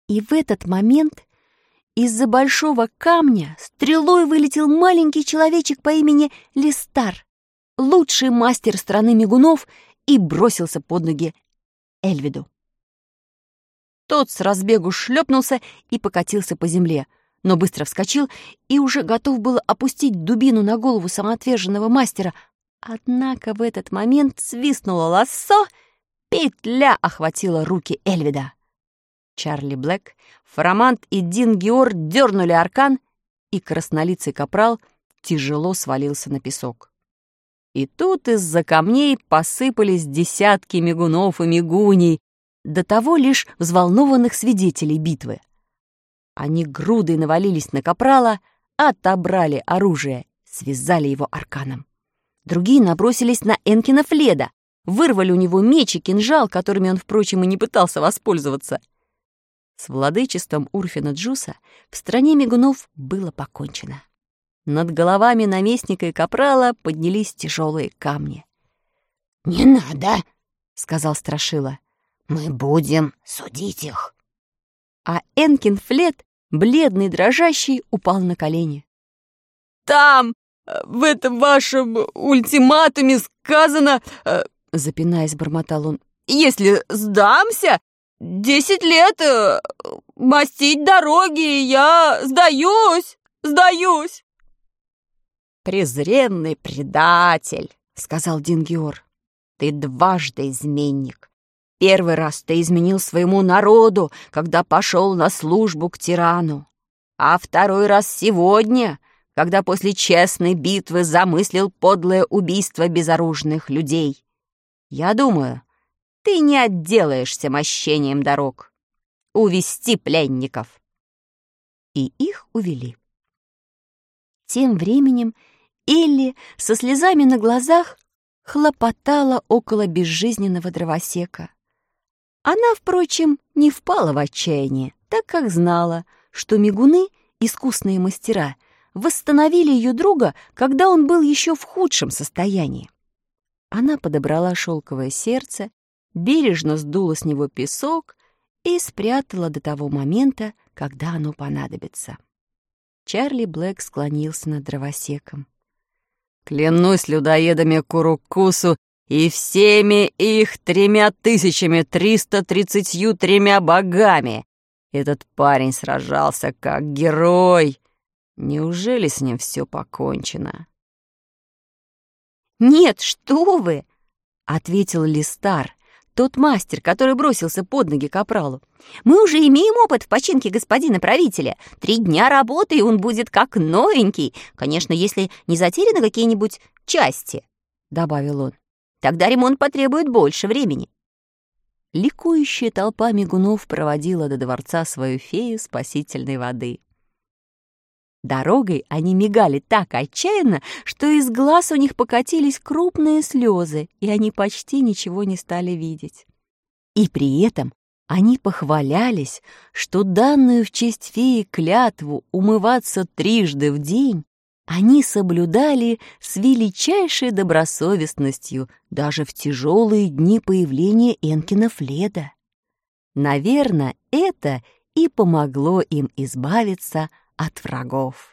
И в этот момент из-за большого камня стрелой вылетел маленький человечек по имени Листар, лучший мастер страны мигунов, и бросился под ноги Эльвиду. Тот с разбегу шлепнулся и покатился по земле, но быстро вскочил и уже готов был опустить дубину на голову самоотверженного мастера. Однако в этот момент свистнуло лассо, петля охватила руки Эльвида. Чарли Блэк, Фарамант и Дин Геор дернули аркан, и краснолицый капрал тяжело свалился на песок. И тут из-за камней посыпались десятки мигунов и мигуней, до того лишь взволнованных свидетелей битвы. Они грудой навалились на капрала, отобрали оружие, связали его арканом. Другие набросились на Энкина Фледа, вырвали у него меч и кинжал, которыми он, впрочем, и не пытался воспользоваться. С владычеством Урфина Джуса в стране мигунов было покончено. Над головами наместника и капрала поднялись тяжелые камни. «Не надо!» — сказал Страшила. «Мы будем судить их». А Энкин Флед, бледный, дрожащий, упал на колени. «Там, в этом вашем ультиматуме сказано, запинаясь, бормотал он, если сдамся, 10 лет мостить дороги, я сдаюсь. «Презренный предатель», — сказал Дин Геор. «Ты дважды изменник. Первый раз ты изменил своему народу, когда пошел на службу к тирану. А второй раз сегодня, когда после честной битвы замыслил подлое убийство безоружных людей. Я думаю, ты не отделаешься мощением дорог. Увести пленников». И их увели. Тем временем Элли со слезами на глазах хлопотала около безжизненного дровосека. Она, впрочем, не впала в отчаяние, так как знала, что мигуны, искусные мастера, восстановили ее друга, когда он был еще в худшем состоянии. Она подобрала шелковое сердце, бережно сдула с него песок и спрятала до того момента, когда оно понадобится. Чарли Блэк склонился над дровосеком. «Клянусь людоедами Курукусу и всеми их 3333 богами. Этот парень сражался как герой. Неужели с ним все покончено?» «Нет, что вы!» — ответил Листар, тот мастер, который бросился под ноги капралу. «Мы уже имеем опыт в починке господина правителя. 3 дня работы, и он будет как новенький. Конечно, если не затеряны какие-нибудь части», — добавил он. «Тогда ремонт потребует больше времени». Ликующая толпа мигунов проводила до дворца свою фею спасительной воды. Дорогой они мигали так отчаянно, что из глаз у них покатились крупные слезы, и они почти ничего не стали видеть. И при этом они похвалялись, что данную в честь феи клятву умываться 3 в день они соблюдали с величайшей добросовестностью даже в тяжелые дни появления Энкина Фледа. Наверное, это и помогло им избавиться от врагов.